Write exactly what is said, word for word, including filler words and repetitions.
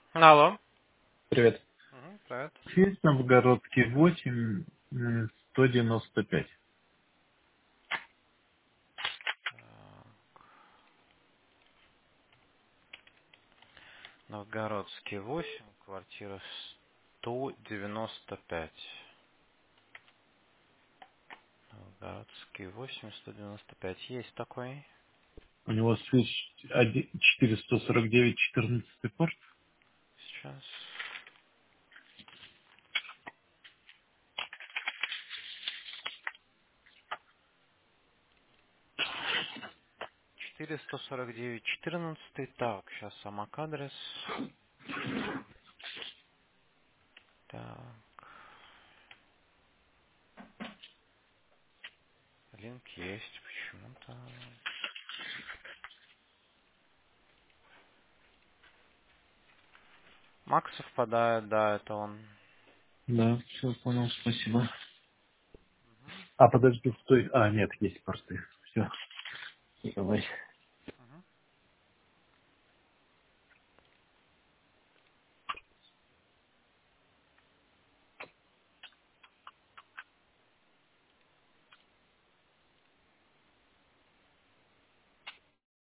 Алло. Привет. Мгм, привет. Есть Новгородский восемь, м, сто девяносто пять. Так, Новгородский восемь, квартира сто девяносто пять. Новгородский восемь, сто девяносто пять. Есть такой? У него свич один- четыреста сорок девять четырнадцатый порт. Сейчас. четыреста сорок девять четырнадцать. Так, сейчас сам адрес. Так, линк есть почему-то. Макс совпадает, да, это он. Да, все понял, спасибо. А, подожди, стой. А, нет, есть порты. Все, давай.